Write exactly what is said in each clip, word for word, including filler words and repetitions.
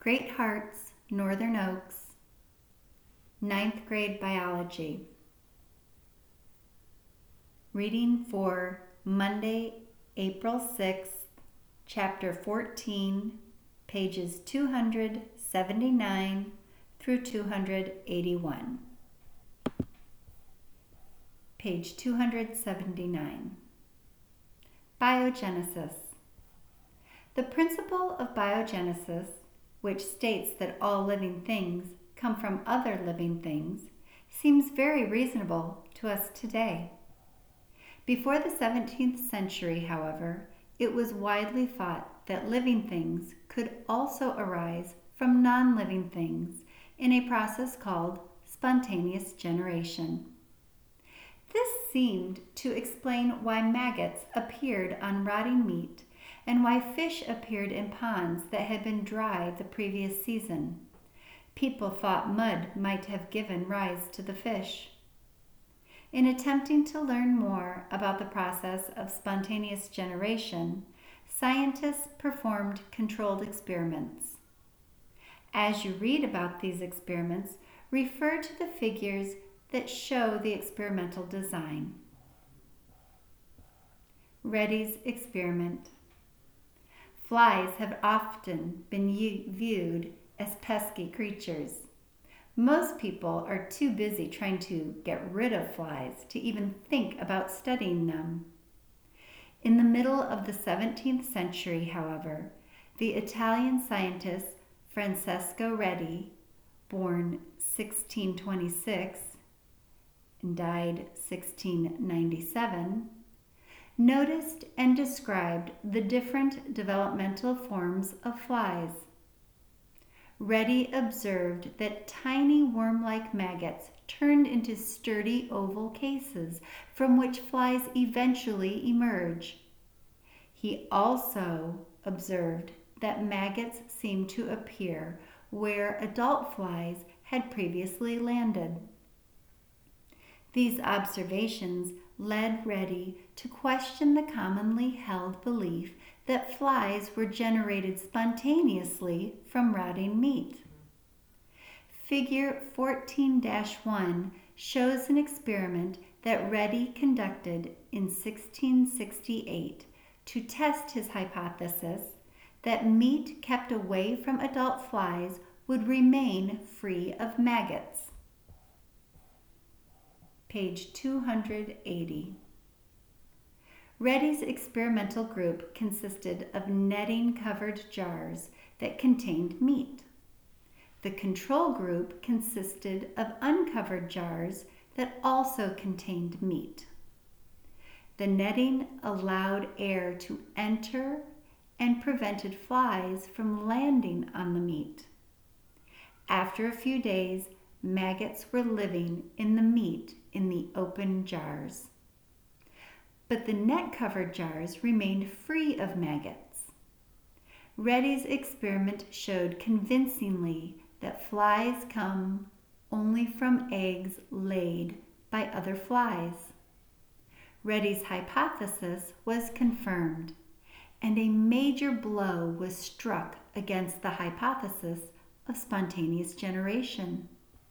Great Hearts, Northern Oaks, ninth grade biology. Reading for Monday, April sixth, chapter fourteen, pages two hundred seventy-nine through two hundred eighty-one. Page two hundred seventy-nine. Biogenesis. The principle of biogenesis, which states that all living things come from other living things, seems very reasonable to us today. Before the seventeenth century, however, it was widely thought that living things could also arise from non-living things in a process called spontaneous generation. This seemed to explain why maggots appeared on rotting meat and why fish appeared in ponds that had been dry the previous season. People thought mud might have given rise to the fish. In attempting to learn more about the process of spontaneous generation, scientists performed controlled experiments. As you read about these experiments, refer to the figures that show the experimental design. Reddy's experiment. Flies have often been viewed as pesky creatures. Most people are too busy trying to get rid of flies to even think about studying them. In the middle of the seventeenth century, however, the Italian scientist Francesco Redi, born sixteen twenty-six and died sixteen ninety-seven, noticed and described the different developmental forms of flies. Redi observed that tiny worm-like maggots turned into sturdy oval cases from which flies eventually emerge. He also observed that maggots seemed to appear where adult flies had previously landed. These observations led Redi to question the commonly held belief that flies were generated spontaneously from rotting meat. Figure fourteen dash one shows an experiment that Redi conducted in sixteen sixty-eight to test his hypothesis that meat kept away from adult flies would remain free of maggots. Page two hundred eighty. Redi's experimental group consisted of netting-covered jars that contained meat. The control group consisted of uncovered jars that also contained meat. The netting allowed air to enter and prevented flies from landing on the meat. After a few days, maggots were living in the meat in the open jars. But the net-covered jars remained free of maggots. Redi's experiment showed convincingly that flies come only from eggs laid by other flies. Redi's hypothesis was confirmed, and a major blow was struck against the hypothesis of spontaneous generation.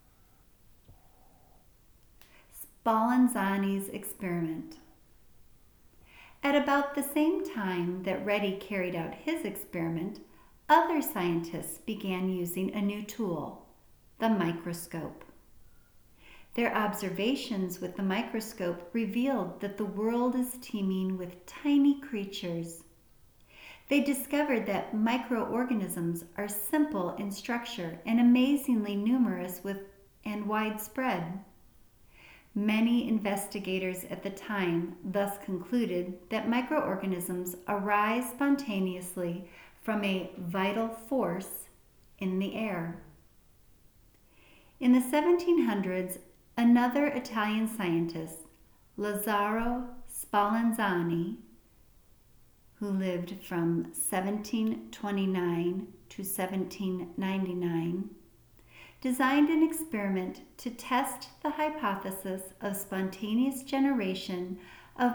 Spallanzani's experiment. At about the same time that Redi carried out his experiment, other scientists began using a new tool, the microscope. Their observations with the microscope revealed that the world is teeming with tiny creatures. They discovered that microorganisms are simple in structure and amazingly numerous with and widespread. Many investigators at the time thus concluded that microorganisms arise spontaneously from a vital force in the air. In the seventeen hundreds, another Italian scientist, Lazzaro Spallanzani, who lived from seventeen twenty-nine to seventeen ninety-nine, designed an experiment to test the hypothesis of spontaneous generation of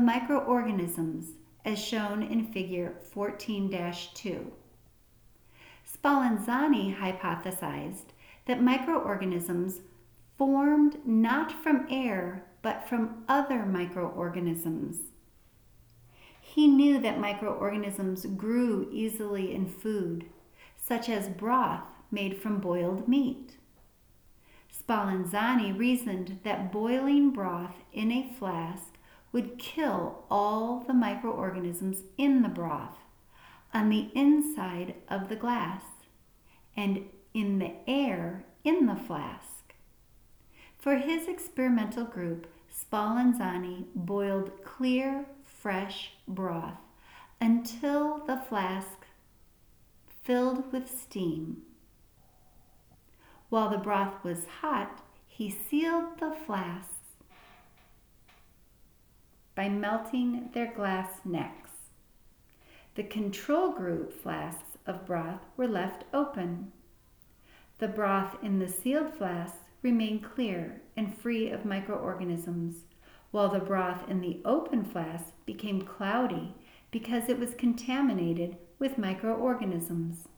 microorganisms as shown in figure fourteen dash two. Spallanzani hypothesized that microorganisms formed not from air but from other microorganisms. He knew that microorganisms grew easily in food, such as broth made from boiled meat. Spallanzani reasoned that boiling broth in a flask would kill all the microorganisms in the broth on the inside of the glass and in the air in the flask. For his experimental group, Spallanzani boiled clear, fresh broth until the flask filled with steam. While the broth was hot, he sealed the flasks by melting their glass necks. The control group flasks of broth were left open. The broth in the sealed flasks remained clear and free of microorganisms, while the broth in the open flask became cloudy because it was contaminated with microorganisms.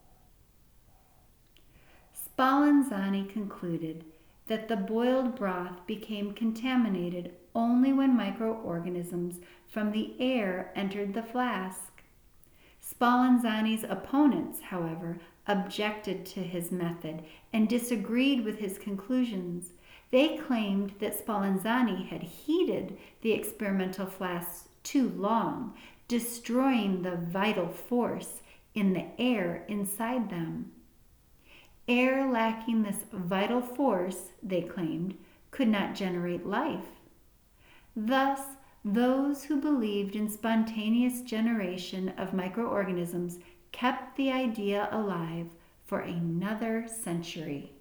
Spallanzani concluded that the boiled broth became contaminated only when microorganisms from the air entered the flask. Spallanzani's opponents, however, objected to his method and disagreed with his conclusions. They claimed that Spallanzani had heated the experimental flasks too long, destroying the vital force in the air inside them. Air lacking this vital force, they claimed, could not generate life. Thus, those who believed in spontaneous generation of microorganisms kept the idea alive for another century.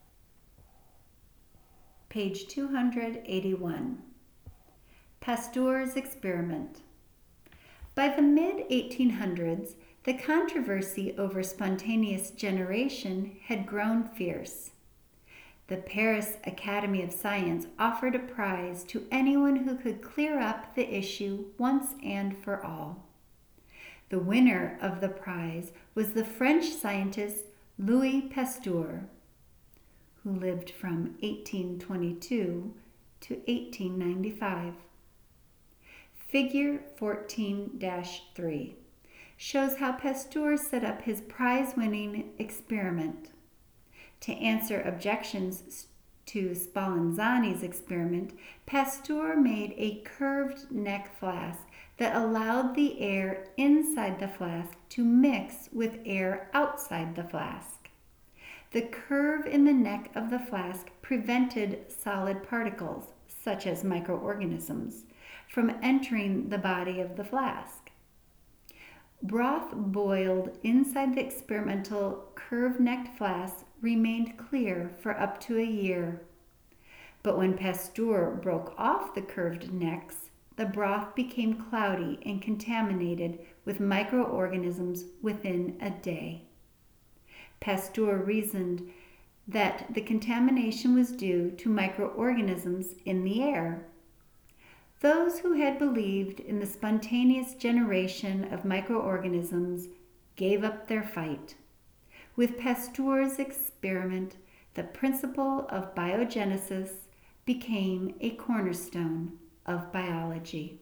Page two hundred eighty-one. Pasteur's experiment. By the mid eighteen hundreds, the controversy over spontaneous generation had grown fierce. The Paris Academy of Science offered a prize to anyone who could clear up the issue once and for all. The winner of the prize was the French scientist Louis Pasteur, who lived from eighteen twenty-two to eighteen ninety-five. Figure fourteen dash three shows how Pasteur set up his prize-winning experiment. To answer objections to Spallanzani's experiment, Pasteur made a curved neck flask that allowed the air inside the flask to mix with air outside the flask. The curve in the neck of the flask prevented solid particles, such as microorganisms, from entering the body of the flask. Broth boiled inside the experimental curved-necked flask remained clear for up to a year. But when Pasteur broke off the curved necks, the broth became cloudy and contaminated with microorganisms within a day. Pasteur reasoned that the contamination was due to microorganisms in the air. Those who had believed in the spontaneous generation of microorganisms gave up their fight. With Pasteur's experiment, the principle of biogenesis became a cornerstone of biology.